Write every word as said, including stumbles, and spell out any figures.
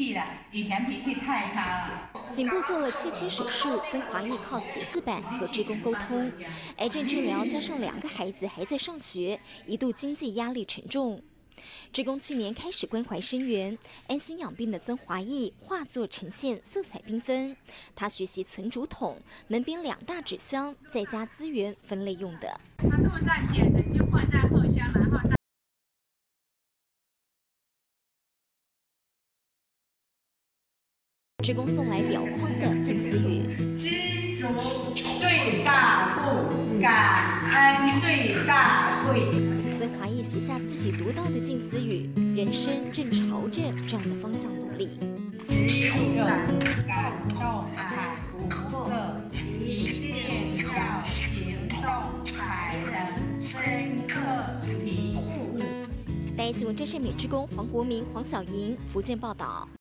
气了，以前脾气太差了。 颈部做了七期手术，曾华义靠写字板和职工沟通。癌症治疗加上两个孩子还在上学，一度经济压力沉重。职工去年开始关怀生源，安心养病的曾华义画作呈现色彩缤纷。他学习存竹筒，门边两大纸箱，在家资源分类用的。 他路上捡的就放在后箱，然后。 职工送来表框的近似语： 知足最大富，感恩最大贵。 曾华义写下自己读到的近似语，人生正朝着这样的方向努力。 知足感感动感不够，一定要行动才能深刻体悟。 台新闻真善美职工黄国明、黄小莹，福建报道。